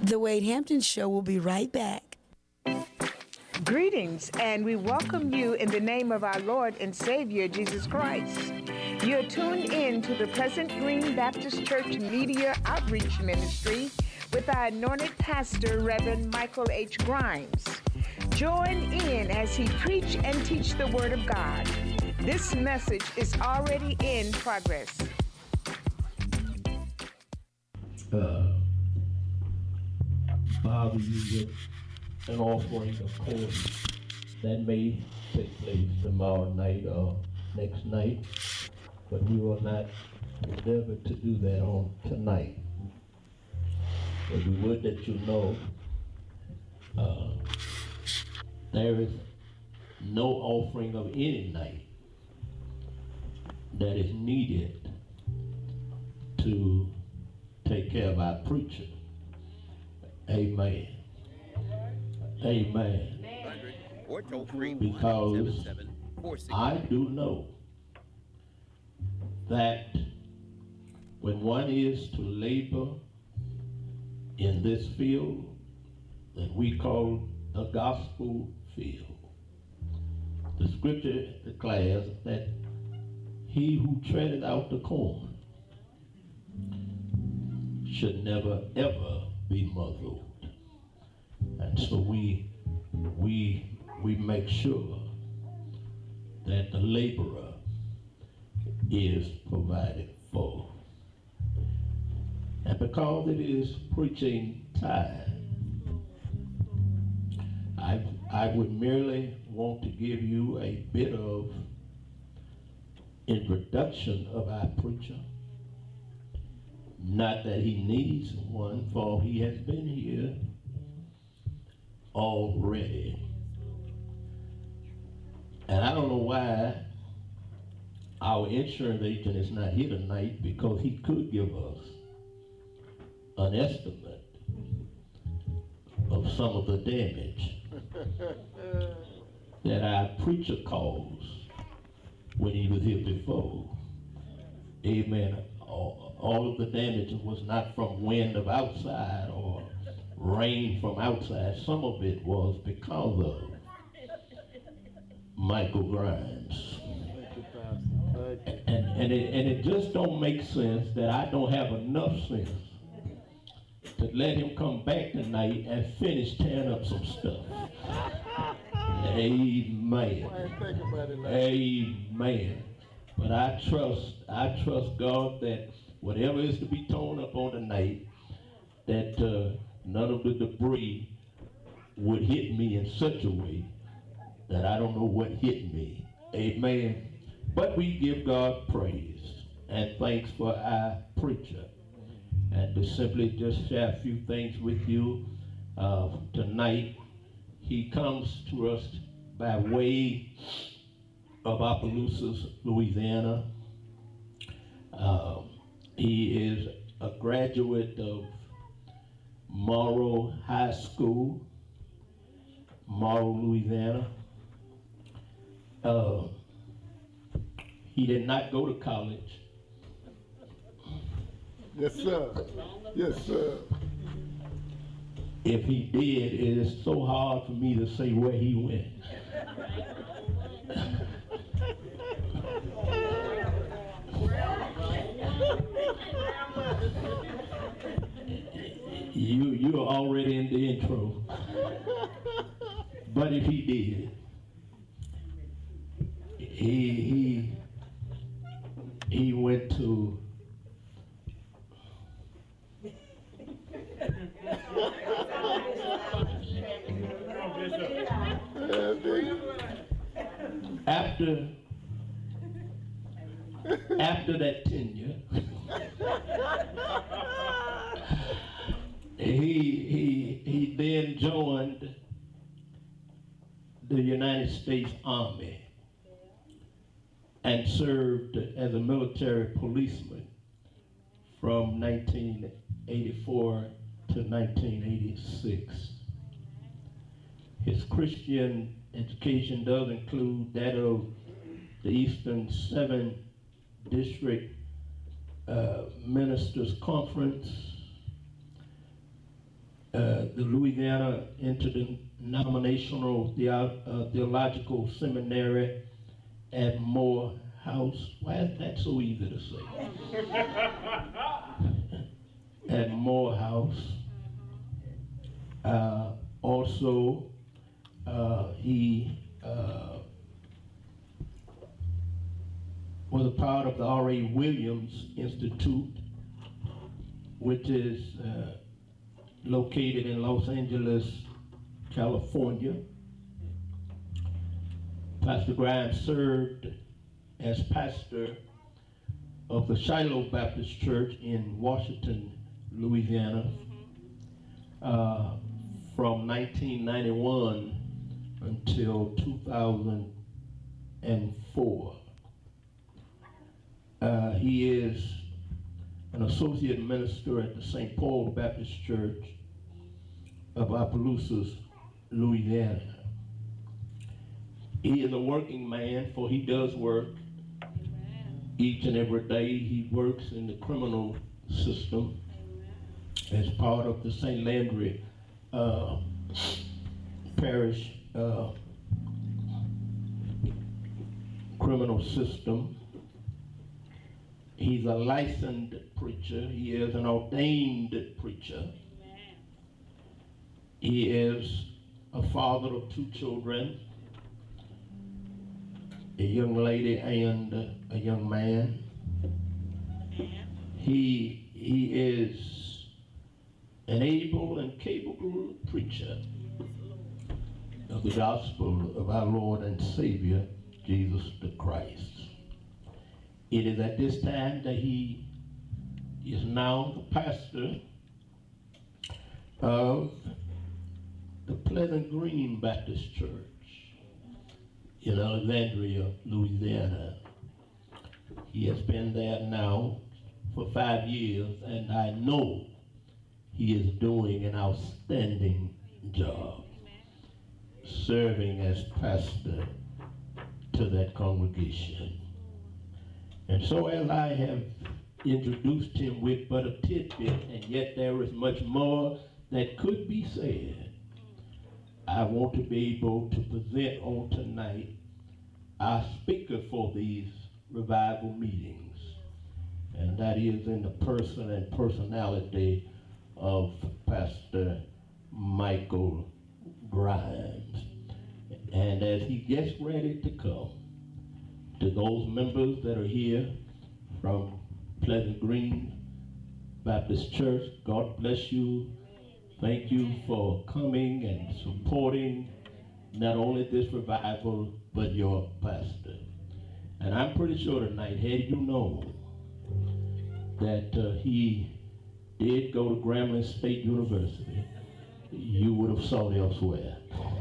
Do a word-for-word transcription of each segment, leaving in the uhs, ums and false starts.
The Wade Hampton Show will be right back. Greetings, and we welcome you in the name of our Lord and Savior, Jesus Christ. You're tuned in to the Pleasant Green Baptist Church Media Outreach Ministry with our anointed pastor, Reverend Michael H. Grimes. Join in as he preach and teach the Word of God. This message is already in progress. Uh, bother you with an offering, of course, that may take place tomorrow night or next night, but we will not endeavor to do that on tonight. But we would let you know uh, there is no offering of any night that is needed to take care of our preacher. Amen. Amen. Because I do know that when one is to labor in this field that we call the gospel field, the scripture declares that he who treadeth out the corn should never ever be muzzled. And so we we we make sure that the laborer is provided for. And because it is preaching time, I I would merely want to give you a bit of introduction of our preacher. Not that he needs one, for he has been here already. And I don't know why our insurance agent is not here tonight, because he could give us an estimate of some of the damage that our preacher caused when he was here before. Amen. All, all of the damage was not from wind of outside or rain from outside. Some of it was because of Michael Grimes. And, and, it, and it just don't make sense that I don't have enough sense to let him come back tonight and finish tearing up some stuff. Amen. Amen. But I trust, I trust God that whatever is to be torn up on tonight, that uh, none of the debris would hit me in such a way that I don't know what hit me. Amen. But we give God praise and thanks for our preacher. And to simply just share a few things with you uh, tonight, he comes to us by way of Opelousas, Louisiana. Uh, he is a graduate of Morrow High School, Morrow, Louisiana. Uh, he did not go to college. Yes, sir. Yes, sir. If he did, it is so hard for me to say where he went. You you are already in the intro. But if he did, he he he went to after after that tenure, he he he then joined the United States Army and served as a military policeman from nineteen eighty-four to nineteen eighty-six. His Christian education does include that of the Eastern Seventh District uh, Ministers Conference, uh, the Louisiana Interdenominational Theo- uh, Theological Seminary at Morehouse. Why is that so easy to say? At Morehouse. Uh, also, uh, he uh, was a part of the R A Williams Institute, which is uh, located in Los Angeles, California. Pastor Grimes served as pastor of the Shiloh Baptist Church in Washington, Louisiana, uh, from nineteen ninety-one until two thousand four. Uh, he is an associate minister at the Saint Paul Baptist Church of Opelousas, Louisiana. He is a working man, for he does work. Each and every day he works in the criminal system as part of the Saint Landry uh, Parish uh, criminal system. He's a licensed preacher. He is an ordained preacher. He is a father of two children, a young lady and a young man. He, he is an able and capable preacher of the gospel of our Lord and Savior, Jesus the Christ. It is at this time that he is now the pastor of the Pleasant Green Baptist Church in Alexandria, Louisiana. He has been there now for five years, and I know he is doing an outstanding job serving as pastor to that congregation. And so as I have introduced him with but a tidbit, and yet there is much more that could be said, I want to be able to present on tonight our speaker for these revival meetings, and that is in the person and personality of Pastor Michael Grimes. And as he gets ready to come, to those members that are here from Pleasant Green Baptist Church, God bless you. Thank you for coming and supporting not only this revival, but your pastor. And I'm pretty sure tonight, had you known that uh, he did go to Grambling State University, you would have sought elsewhere.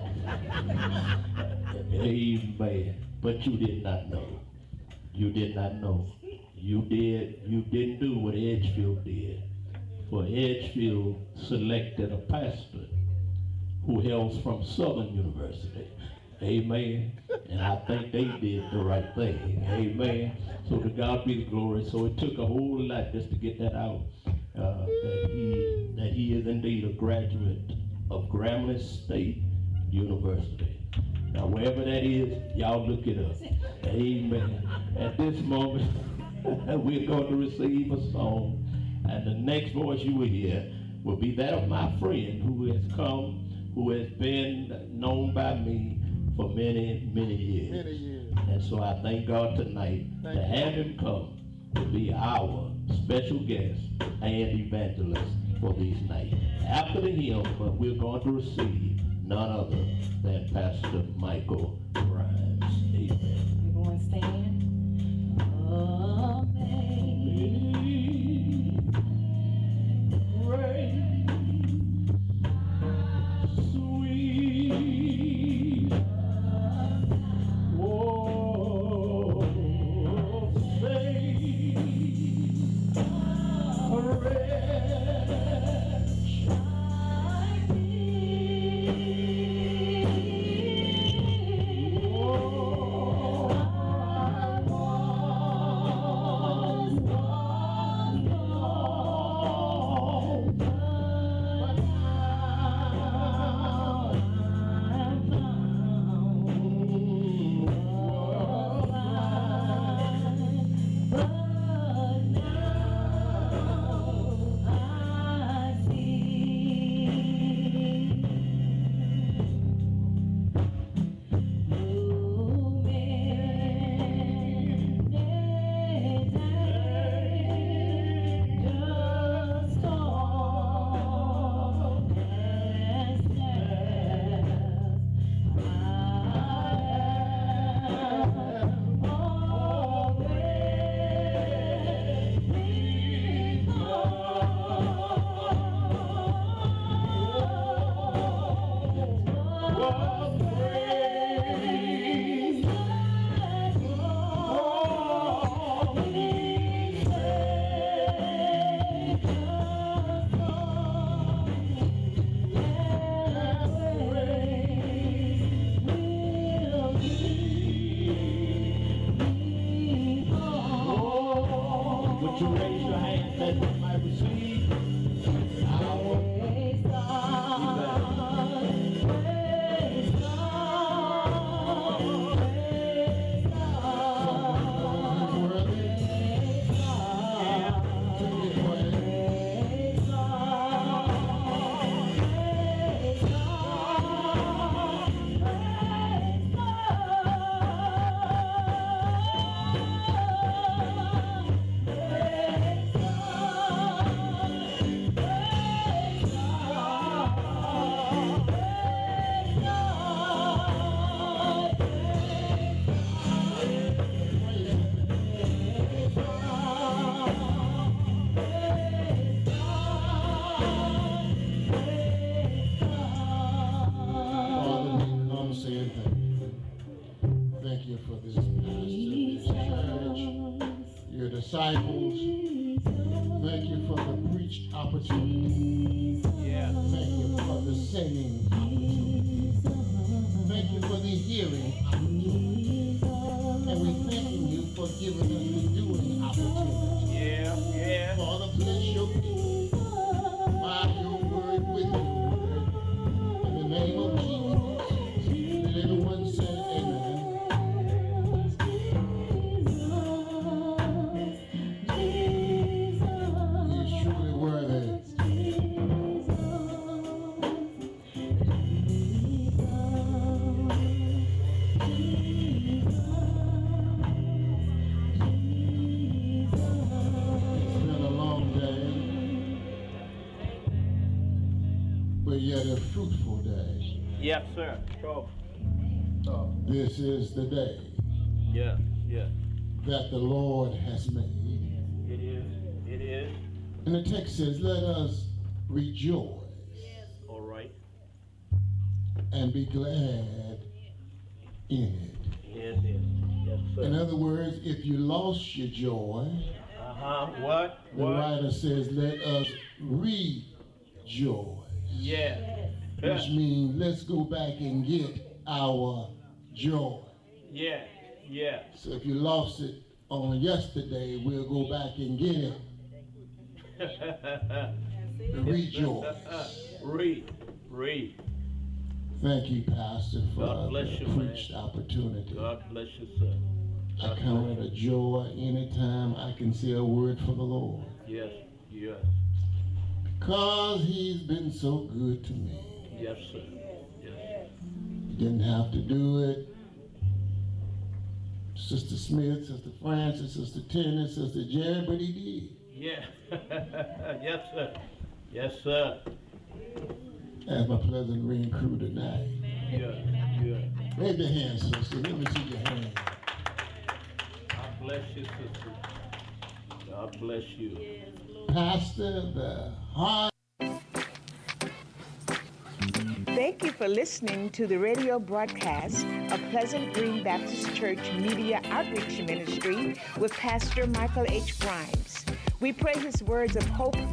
Amen. But you did not know. You did not know. You did. You didn't do what Edgefield did. For Edgefield selected a pastor who hails from Southern University. Amen. And I think they did the right thing. Amen. So to God be the glory. So it took a whole lot just to get that out. Uh, that he that he is indeed a graduate of Grambling State University. Now wherever that is, y'all look it up. Amen. At this moment, we're going to receive a song, and the next voice you will hear will be that of my friend who has come, who has been known by me for many, many years. Many years. And so I thank God tonight Thank to have him come to be our special guest and evangelist for these nights. After the hymn, uh, we're going to receive none other than Pastor Michael Grimes. Amen. We're going to stand. Sweet, oh, say, wretch, oh, preach opportunity. Yeah. Thank you for the singing opportunity. Thank you for the hearing opportunity. And we're thanking you for giving us the doing opportunity. Yeah, yeah. Father, bless your people. By your word with your word. In the name of Jesus. Let everyone say amen. He's truly worthy. It's been a long day, but yet a fruitful day. Yes, sir. Sure. This is the day Yeah, yeah. that the Lord has made. It is. It is. And the text says, let us rejoice All right. and be glad in it. Yes, yes. Yes, sir. In other words, if you lost your joy, Uh-huh. What? the What? writer says, let us rejoice. Yeah. Which means let's go back and get our joy. Yeah. Yeah. So if you lost it on yesterday, we'll go back and get it. Rejoice. Read. Read. Thank you, Pastor, for God bless the you, man. preached opportunity. God bless you, sir. I God count bless it a joy anytime I can say a word for the Lord. you. Yes. Yes. Because he's been so good to me. Yes, sir. Yes. He didn't have to do it. Sister Smith, Sister Francis, Sister Tenny, Sister Jerry, but he did. Yeah. Yes, sir. Yes, sir. That's my Pleasant Green crew tonight. Yeah. Yeah. Raise your hands, sister. Let me see your hands. God bless you, sister. God bless you. Pastor, the heart. Thank you for listening to the radio broadcast of Pleasant Green Baptist Church Media Outreach Ministry with Pastor Michael H. Grimes. We pray his words of hope,